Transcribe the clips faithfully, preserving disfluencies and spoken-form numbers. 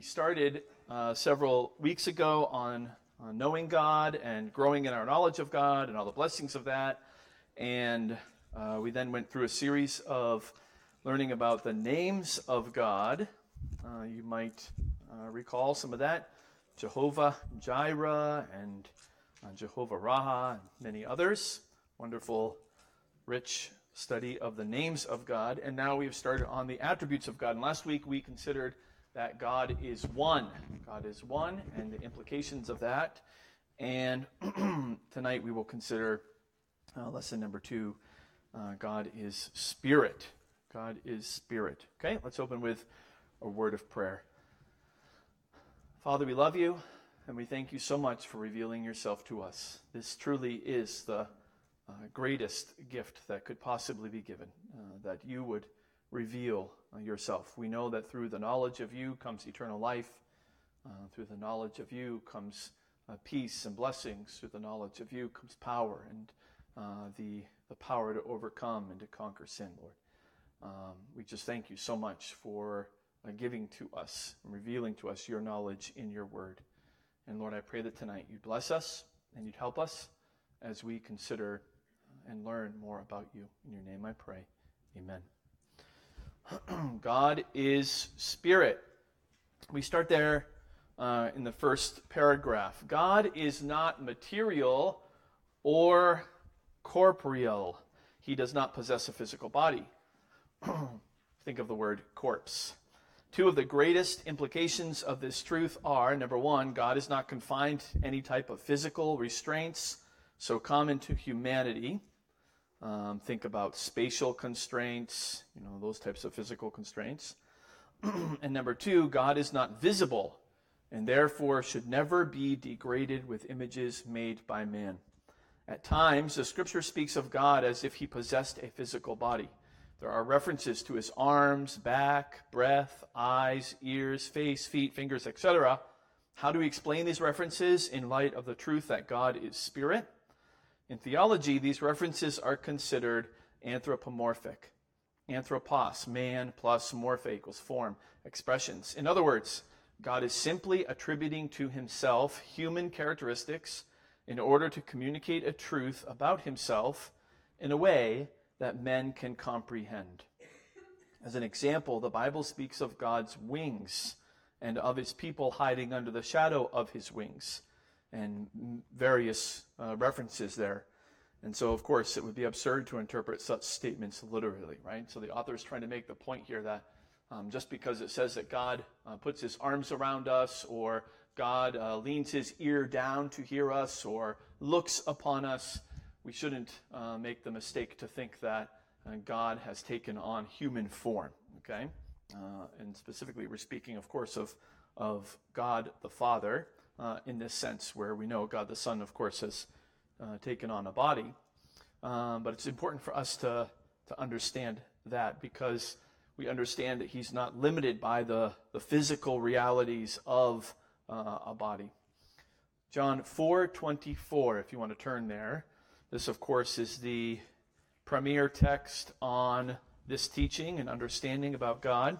started uh, several weeks ago on, on knowing God and growing in our knowledge of God and all the blessings of that. And uh, we then went through a series of learning about the names of God. Uh, you might uh, recall some of that. Jehovah Jireh and uh, Jehovah Raha and many others. Wonderful, rich study of the names of God. And now we've started on the attributes of God. And last week we considered that God is one. God is one and the implications of that. And tonight we will consider uh, lesson number two. Uh, God is spirit. God is spirit. Okay, let's open with a word of prayer. Father, we love you and we thank you so much for revealing yourself to us. This truly is the uh, greatest gift that could possibly be given, uh, that you would reveal uh, yourself. We know that through the knowledge of you comes eternal life. Uh, through the knowledge of you comes uh, peace and blessings. Through the knowledge of you comes power and uh, the, the power to overcome and to conquer sin, Lord. Um, we just thank you so much for uh, giving to us and revealing to us your knowledge in your word. And Lord, I pray that tonight you'd bless us and you'd help us as we consider and learn more about you. In your name I pray. Amen. God is spirit. We start there uh, in the first paragraph. God is not material or corporeal. He does not possess a physical body. Think of the word corpse. Two of the greatest implications of this truth are, number one, God is not confined to any type of physical restraints so common to humanity. Um, think about spatial constraints, you know, those types of physical constraints. And number two, God is not visible and therefore should never be degraded with images made by man. At times, the scripture speaks of God as if he possessed a physical body. There are references to his arms, back, breath, eyes, ears, face, feet, fingers, et cetera. How do we explain these references in light of the truth that God is spirit? In theology, these references are considered anthropomorphic. Anthropos, man, plus morphe equals form, expressions. In other words, God is simply attributing to himself human characteristics in order to communicate a truth about himself in a way that men can comprehend. As an example, the Bible speaks of God's wings and of his people hiding under the shadow of his wings, and various uh, references there. And so, of course, it would be absurd to interpret such statements literally, right? So the author is trying to make the point here that um, just because it says that God uh, puts his arms around us, or God uh, leans his ear down to hear us, or looks upon us, we shouldn't uh, make the mistake to think that uh, God has taken on human form, okay? Uh, and specifically, we're speaking, of course, of, of God the Father, Uh, in this sense, where we know God the Son, of course, has uh, taken on a body. Um, but it's important for us to, to understand that, because we understand that he's not limited by the, the physical realities of uh, a body. John four twenty-four, if you want to turn there. This, of course, is the premier text on this teaching and understanding about God.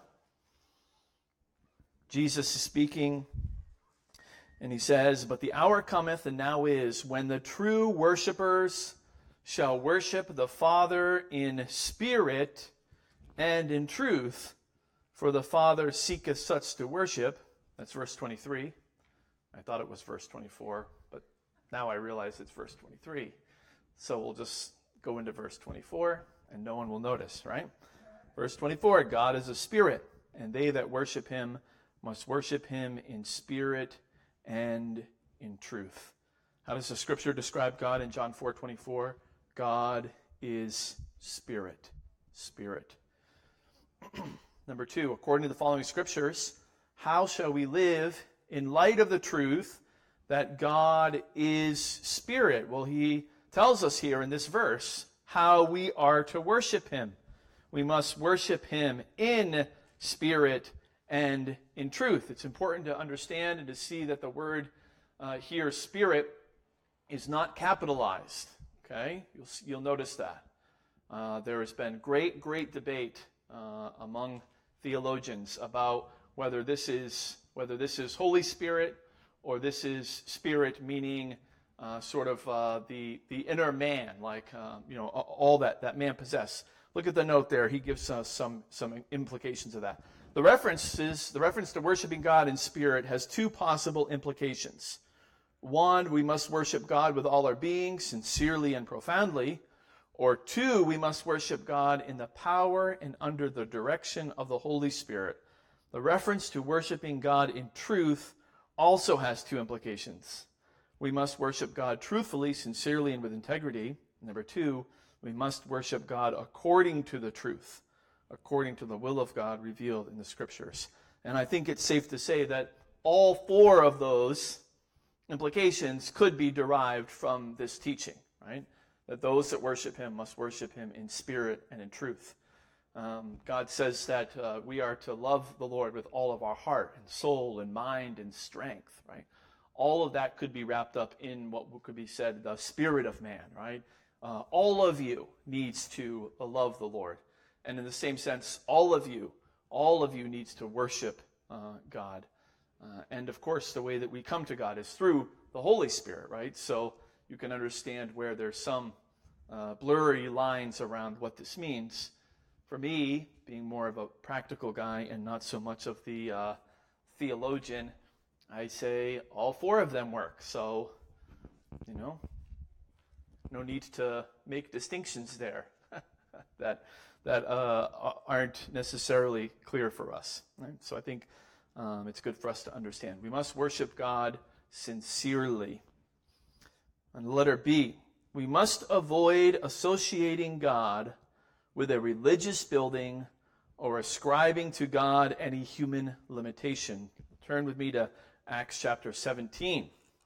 Jesus is speaking. And he says, "But the hour cometh, and now is, when the true worshipers shall worship the Father in spirit and in truth, for the Father seeketh such to worship." That's verse twenty-three. I thought it was verse twenty-four, but now I realize it's verse twenty-three. So we'll just go into verse twenty-four, and no one will notice, right? Verse twenty-four, "God is a spirit, and they that worship him must worship him in spirit and in truth." How does the scripture describe God in John four twenty-four? God is spirit. Spirit. Number two, according to the following scriptures, how shall we live in light of the truth that God is spirit? Well, he tells us here in this verse how we are to worship him. We must worship him in spirit and in truth. It's important to understand and to see that the word uh, here, spirit, is not capitalized. Okay? You'll, you'll notice that. Uh, there has been great, great debate uh, among theologians about whether this is whether this is Holy Spirit or this is spirit, meaning uh, sort of uh, the the inner man, like uh, you know all that that man possesses. Look at the note there. He gives us some some implications of that. The references the reference to worshiping God in spirit has two possible implications. One, we must worship God with all our being, sincerely and profoundly. Or two, we must worship God in the power and under the direction of the Holy Spirit. The reference to worshiping God in truth also has two implications. We must worship God truthfully, sincerely, and with integrity. Number two, we must worship God according to the truth, according to the will of God revealed in the Scriptures. And I think it's safe to say that all four of those implications could be derived from this teaching, right? That those that worship him must worship him in spirit and in truth. Um, God says that uh, we are to love the Lord with all of our heart and soul and mind and strength, right? All of that could be wrapped up in what could be said, the spirit of man, right? Uh, all of you needs to uh, love the Lord. And in the same sense, all of you, all of you needs to worship uh, God. Uh, and of course, the way that we come to God is through the Holy Spirit, right? So you can understand where there's some uh, blurry lines around what this means. For me, being more of a practical guy and not so much of the uh, theologian, I say all four of them work. So, you know, no need to make distinctions there that that uh, aren't necessarily clear for us. Right? So I think um, it's good for us to understand. We must worship God sincerely. And letter B, we must avoid associating God with a religious building or ascribing to God any human limitation. Turn with me to Acts chapter seventeen.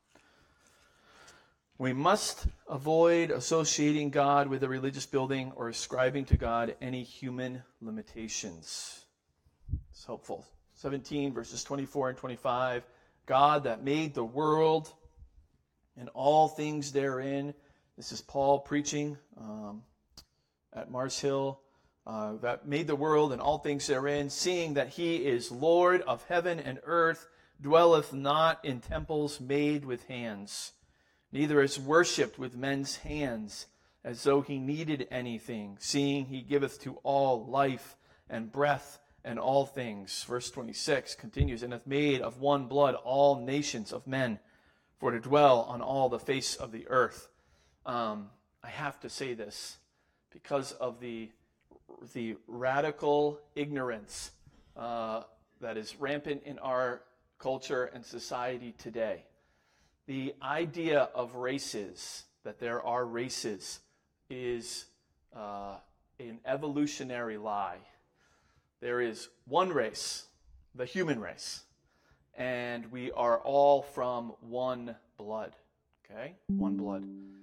We must avoid associating God with a religious building or ascribing to God any human limitations. It's helpful. seventeen verses twenty-four and twenty-five. God that made the world and all things therein. This is Paul preaching um, at Mars Hill. Uh, that made the world and all things therein, seeing that he is Lord of heaven and earth, dwelleth not in temples made with hands, neither is worshipped with men's hands, as though he needed anything, seeing he giveth to all life and breath and all things. Verse twenty-six continues, and hath made of one blood all nations of men, for to dwell on all the face of the earth. Um, I have to say this because of the the radical ignorance uh, that is rampant in our culture and society today. The idea of races, that there are races, is uh, an evolutionary lie. There is one race, the human race, and we are all from one blood, okay? One blood.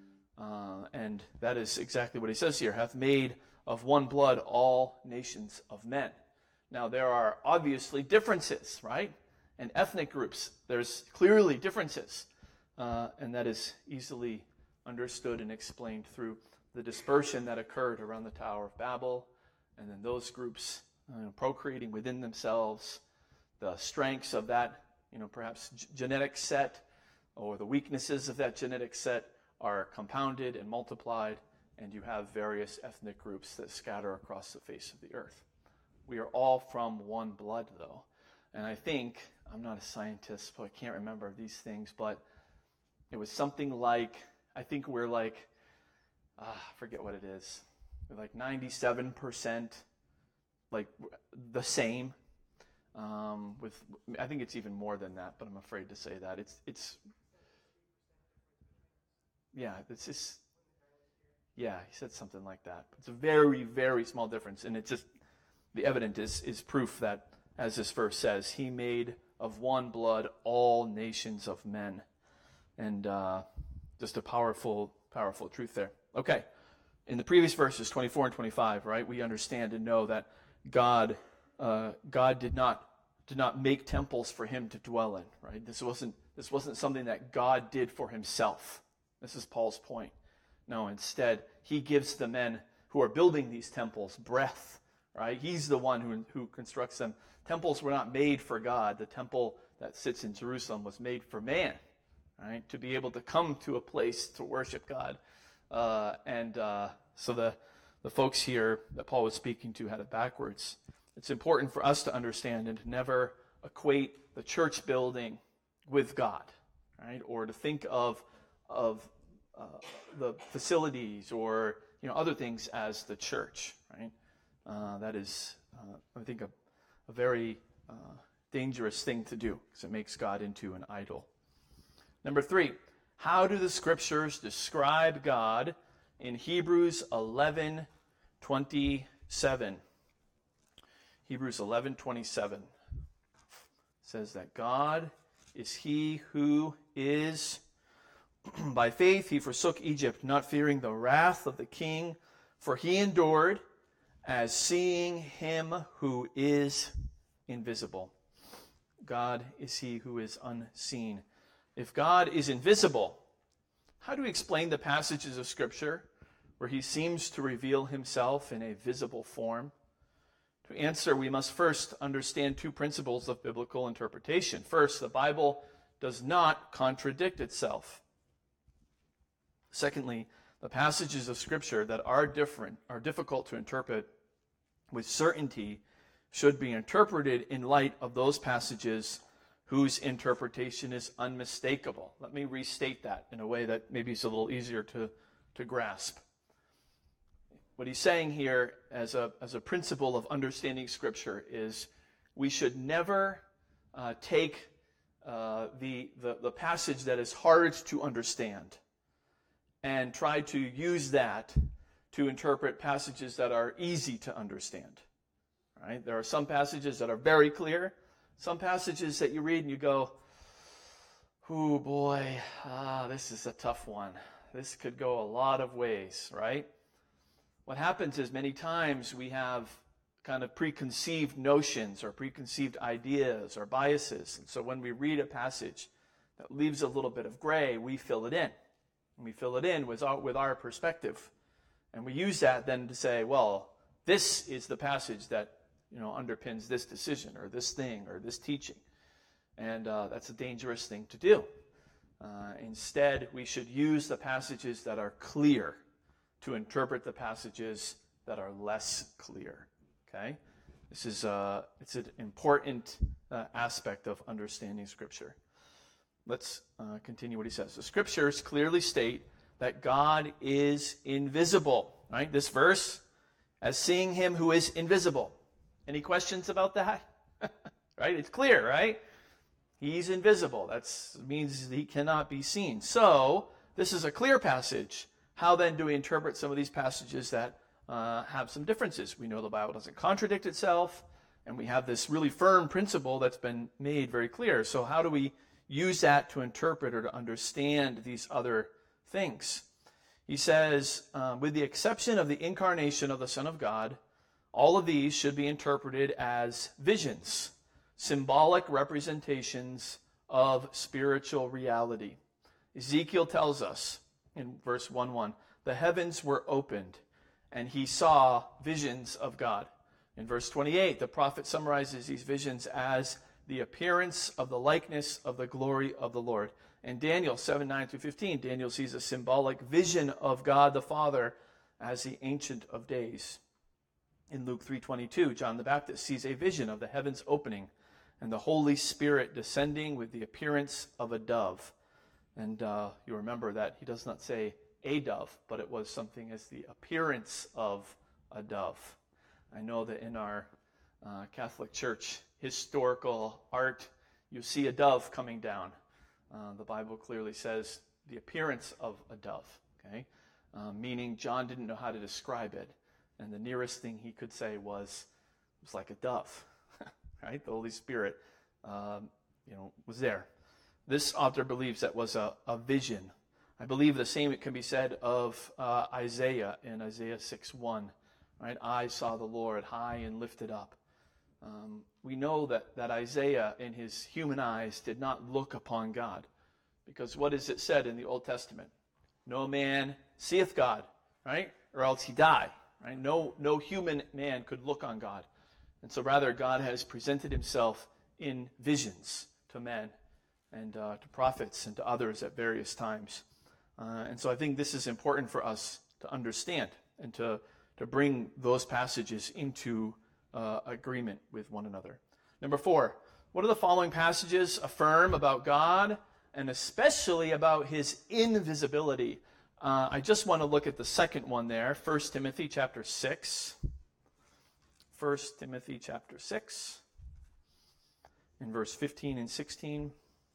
Uh, and that is exactly what he says here, hath made of one blood all nations of men. Now, there are obviously differences, right? And ethnic groups, there's clearly differences. Uh, and that is easily understood and explained through the dispersion that occurred around the Tower of Babel, and then those groups uh, procreating within themselves, the strengths of that, you know, perhaps g- genetic set, or the weaknesses of that genetic set are compounded and multiplied, and you have various ethnic groups that scatter across the face of the earth. We are all from one blood, though. And I think, I'm not a scientist, so I can't remember these things, but it was something like, I think we're like, ah, I forget what it is. We're like ninety-seven percent like the same. Um, with, I think it's even more than that, but I'm afraid to say that. It's, it's, yeah, it's just, yeah, he said something like that. It's a very, very small difference, and it's just, the evidence is, is proof that, as this verse says, he made of one blood all nations of men. And uh, just a powerful, powerful truth there. Okay, in the previous verses, twenty-four and twenty-five, right, we understand and know that God, uh, God did not did not make temples for him to dwell in. Right, this wasn't this wasn't something that God did for himself. This is Paul's point. No, instead, he gives the men who are building these temples breath, right? He's the one who, who constructs them. Temples were not made for God. The temple that sits in Jerusalem was made for man, right? To be able to come to a place to worship God. Uh, and uh, so the, the folks here that Paul was speaking to had it backwards. It's important for us to understand and to never equate the church building with God, right? Or to think of of uh, the facilities or you know other things as the church, right? Uh, that is, uh, I think, a, a very uh, dangerous thing to do because it makes God into an idol. Number three, how do the scriptures describe God in Hebrews eleven twenty-seven? Hebrews eleven twenty-seven says that God is he who is, by faith he forsook Egypt, not fearing the wrath of the king, for he endured as seeing him who is invisible. God is he who is unseen. If God is invisible, how do we explain the passages of Scripture where he seems to reveal himself in a visible form? To answer, we must first understand two principles of biblical interpretation. First, the Bible does not contradict itself. Secondly, the passages of Scripture that are different, are difficult to interpret with certainty, should be interpreted in light of those passages whose interpretation is unmistakable. Let me restate that in a way that maybe is a little easier to, to grasp. What he's saying here as a, as a principle of understanding Scripture is we should never uh, take uh, the, the, the passage that is hard to understand and try to use that to interpret passages that are easy to understand. Right? There are some passages that are very clear, some passages that you read and you go, oh boy, ah, this is a tough one. This could go a lot of ways, right? What happens is many times we have kind of preconceived notions or preconceived ideas or biases. And so when we read a passage that leaves a little bit of gray, we fill it in. And we fill it in with our, with our perspective. And we use that then to say, well, this is the passage that you know underpins this decision or this thing or this teaching. And uh, that's a dangerous thing to do. Uh, instead, we should use the passages that are clear to interpret the passages that are less clear. Okay, this is uh, it's an important uh, aspect of understanding Scripture. Let's uh, continue what he says. The Scriptures clearly state that God is invisible. Right, this verse, as seeing him who is invisible. Any questions about that? Right, it's clear, right? He's invisible. That means he cannot be seen. So this is a clear passage. How then do we interpret some of these passages that uh, have some differences? We know the Bible doesn't contradict itself, and we have this really firm principle that's been made very clear. So how do we use that to interpret or to understand these other things? He says, uh, with the exception of the incarnation of the Son of God, all of these should be interpreted as visions, symbolic representations of spiritual reality. Ezekiel tells us, in verse one one, the heavens were opened, and he saw visions of God. In verse twenty-eight, the prophet summarizes these visions as the appearance of the likeness of the glory of the Lord. In Daniel seven nine through fifteen, Daniel sees a symbolic vision of God the Father as the Ancient of Days. In Luke three twenty-two, John the Baptist sees a vision of the heavens opening and the Holy Spirit descending with the appearance of a dove. And uh, you remember that he does not say a dove, but it was something as the appearance of a dove. I know that in our uh, Catholic Church historical art, you see a dove coming down. Uh, the Bible clearly says the appearance of a dove, okay? Uh, meaning John didn't know how to describe it. And the nearest thing he could say was, it was like a dove, right? The Holy Spirit, um, you know, was there. This author believes that was a, a vision. I believe the same it can be said of uh, Isaiah in Isaiah six one, right? I saw the Lord high and lifted up. Um, we know that, that Isaiah, in his human eyes, did not look upon God. Because what is it said in the Old Testament? No man seeth God, right? Or else he die, Right? No, no human man could look on God. And so rather, God has presented himself in visions to men and uh, to prophets and to others at various times. Uh, and so I think this is important for us to understand and to, to bring those passages into uh, agreement with one another. Number four, what do the following passages affirm about God and especially about his invisibility? Uh, I just want to look at the second one there, First Timothy chapter six. First Timothy chapter six, in verse fifteen and sixteen.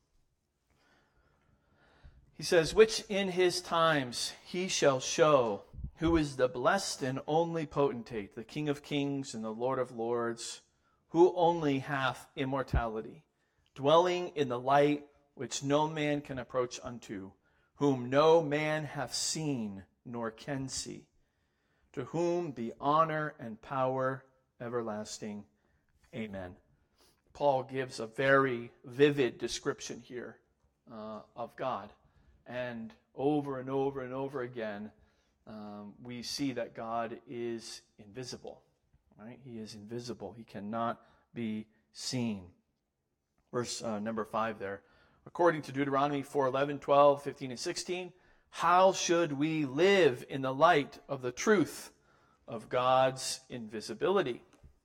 He says, which in his times he shall show who is the blessed and only potentate, the King of kings and the Lord of lords, who only hath immortality, dwelling in the light which no man can approach unto, whom no man hath seen nor can see, to whom be honor and power everlasting. Amen. Paul gives a very vivid description here uh, of God. And over and over and over again, um, we see that God is invisible. Right? He is invisible. He cannot be seen. Verse uh, number five there. According to Deuteronomy four eleven, twelve, fifteen, and sixteen, how should we live in the light of the truth of God's invisibility?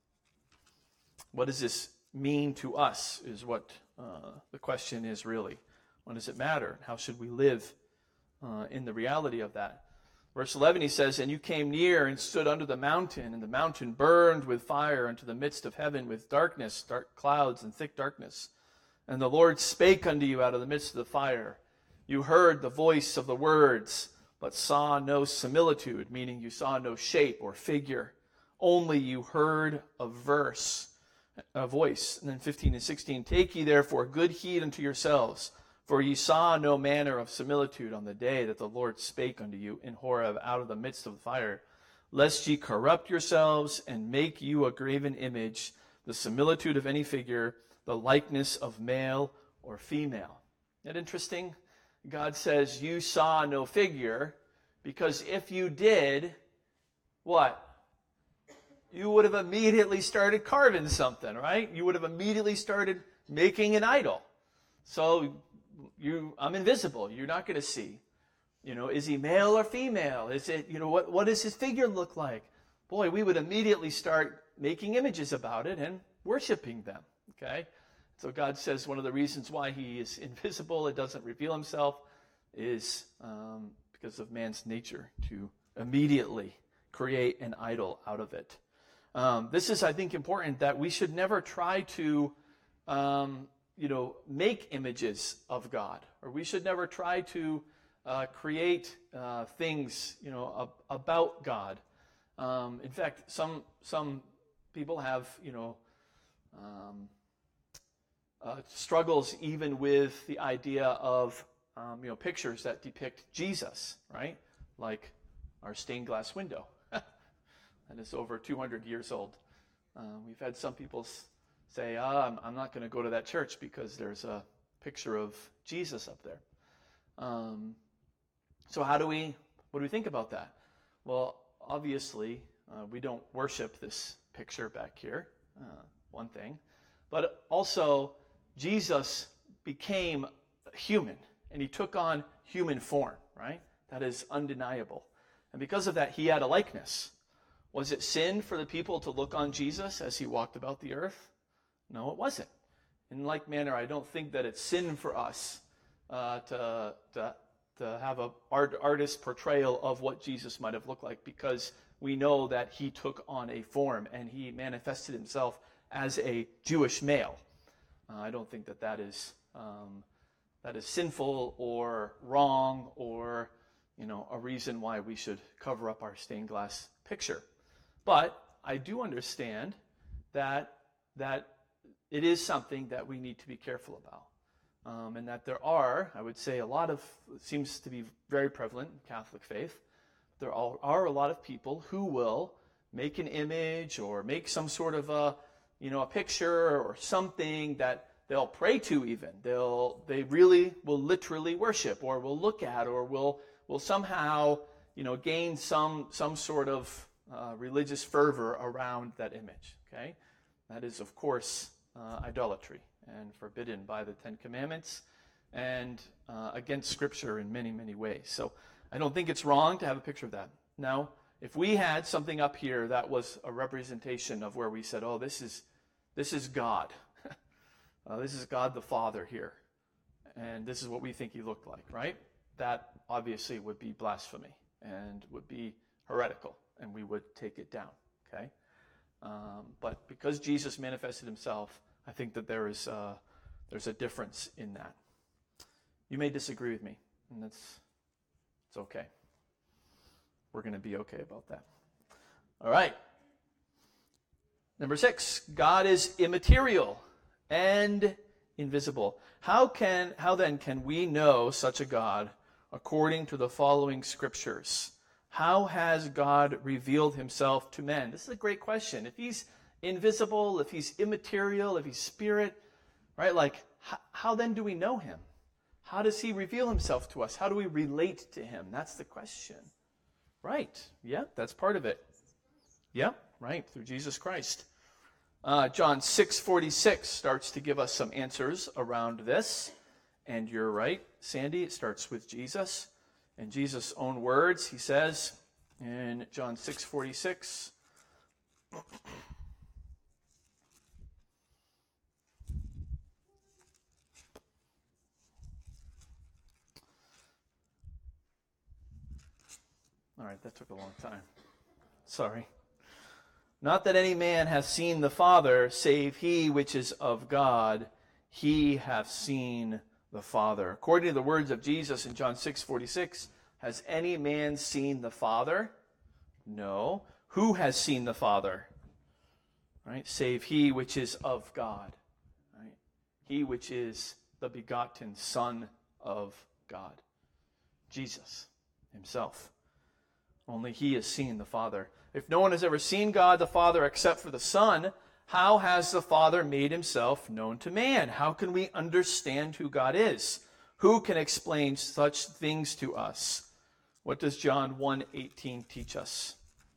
What does this mean to us is what uh, the question is really. What does it matter? How should we live uh, in the reality of that? Verse eleven, he says, and you came near and stood under the mountain, and the mountain burned with fire into the midst of heaven with darkness, dark clouds and thick darkness. And the Lord spake unto you out of the midst of the fire. You heard the voice of the words, but saw no similitude, meaning you saw no shape or figure. Only you heard a verse, a voice. And then fifteen and sixteen, take ye therefore good heed unto yourselves, for ye saw no manner of similitude on the day that the Lord spake unto you in Horeb out of the midst of the fire, lest ye corrupt yourselves and make you a graven image, the similitude of any figure, the likeness of male or female. Isn't that interesting? God says you saw no figure, because if you did, what? You would have immediately started carving something, right? You would have immediately started making an idol. So you, I'm invisible. You're not going to see. You know, is he male or female? Is it, you know, what, what does his figure look like? Boy, we would immediately start making images about it and worshiping them. Okay? So God says one of the reasons why he is invisible, it doesn't reveal himself, is um, because of man's nature to immediately create an idol out of it. Um, this is, I think, important that we should never try to, um, you know, make images of God, or we should never try to uh, create uh, things, you know, ab- about God. Um, in fact, some some people have, you know, um, uh, struggles even with the idea of, um, you know, pictures that depict Jesus, right? Like our stained glass window. That is over two hundred years old. Uh, we've had some people say, ah, I'm, I'm not going to go to that church because there's a picture of Jesus up there. Um, so how do we, what do we think about that? Well, obviously, uh, we don't worship this picture back here, uh, one thing. But also, Jesus became human, and he took on human form, right? That is undeniable. And because of that, he had a likeness. Was it sin for the people to look on Jesus as he walked about the earth? No, it wasn't. In like manner, I don't think that it's sin for us uh, to, to, to have an art, artist portrayal of what Jesus might have looked like, because we know that he took on a form and he manifested himself as a Jewish male. Uh, I don't think that that is, um, that is sinful or wrong or, you know, a reason why we should cover up our stained glass picture. But I do understand that that it is something that we need to be careful about. Um, and that there are, I would say, a lot of, it seems to be very prevalent in Catholic faith, there are, are a lot of people who will make an image or make some sort of a, you know, a picture or something that they'll pray to even. They'll, they really will literally worship or will look at or will, will somehow, you know, gain some, some sort of uh, religious fervor around that image. Okay, that is, of course, uh, idolatry and forbidden by the Ten Commandments and uh, against Scripture in many, many ways. So I don't think it's wrong to have a picture of that. Now, if we had something up here that was a representation of where we said, oh, this is this is God. uh, this is God the Father here. And this is what we think he looked like, right? That obviously would be blasphemy and would be heretical, and we would take it down, okay? Um, but because Jesus manifested himself, I think that there is uh, there's a difference in that. You may disagree with me, and that's it's okay. We're going to be okay about that. All right. Number six, God is immaterial and invisible. How can how then can we know such a God according to the following scriptures? How has God revealed himself to men? This is a great question. If he's invisible, if he's immaterial, if he's spirit, right? Like, how, how then do we know him? How does he reveal himself to us? How do we relate to him? That's the question. Right. Yeah, that's part of it. Yeah, right, through Jesus Christ. Uh, John six forty-six starts to give us some answers around this. And you're right, Sandy, it starts with Jesus. In Jesus' own words, he says in John six forty-six, all right, that took a long time. Sorry. Not that any man hath seen the Father, save he which is of God. He hath seen the Father. According to the words of Jesus in John six forty-six, has any man seen the Father? No. Who has seen the Father? Right? Save he which is of God. Right? He which is the begotten Son of God. Jesus himself. Only he has seen the Father. If no one has ever seen God the Father except for the Son, how has the Father made himself known to man? How can we understand who God is? Who can explain such things to us? What does John one eighteen teach us?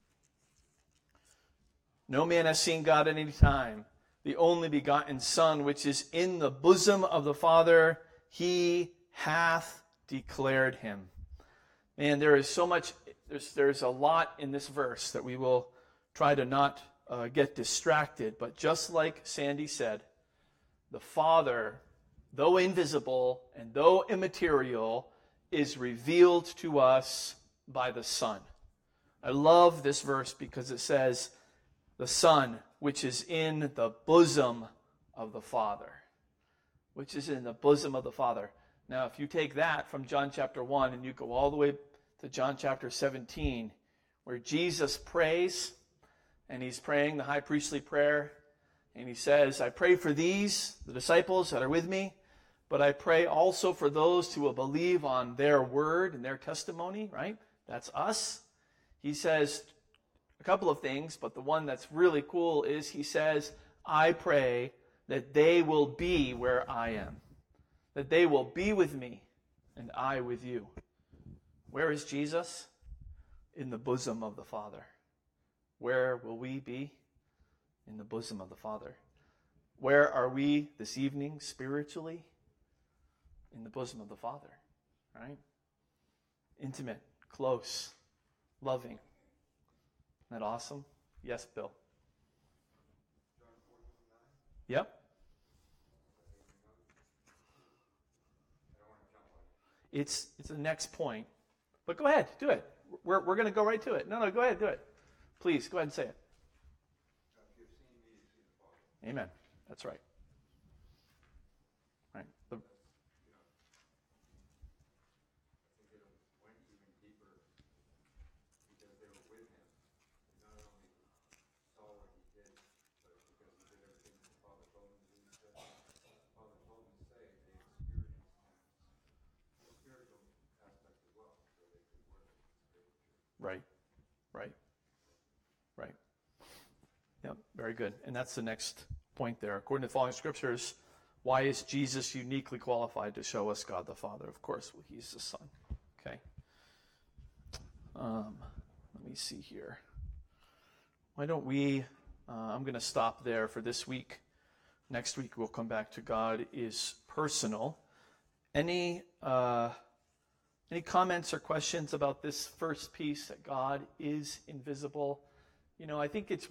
No man has seen God at any time. The only begotten Son, which is in the bosom of the Father, he hath declared him. Man, there is so much, there's, there's a lot in this verse that we will try to not uh, get distracted. But just like Sandy said, the Father, though invisible and though immaterial, is revealed to us by the Son. I love this verse because it says, the Son, which is in the bosom of the Father. Which is in the bosom of the Father. Now, if you take that from John chapter one and you go all the way to John chapter seventeen, where Jesus prays, and he's praying the high priestly prayer, and he says, I pray for these, the disciples that are with me, but I pray also for those who will believe on their word and their testimony, right? That's us. He says a couple of things, but the one that's really cool is he says, I pray that they will be where I am, that they will be with me and I with you. Where is Jesus? In the bosom of the Father. Where will we be? In the bosom of the Father. Where are we this evening spiritually? In the bosom of the Father, right? Intimate, close, loving. Isn't that awesome? Yes, Bill. Yep. It's it's the next point. But go ahead, do it. We're we're going to go right to it. No, no, go ahead, do it. Please, go ahead and say it. Amen. That's right. Right. The, Right, right, right. Yep, very good. And that's the next point there. According to the following scriptures, why is Jesus uniquely qualified to show us God the Father? Of course, well, he's the Son. Okay. Um, let me see here. why don't we, uh, I'm going to stop there for this week. Next week we'll come back to God is personal. Any uh, any comments or questions about this first piece, that God is invisible? You know, I think it's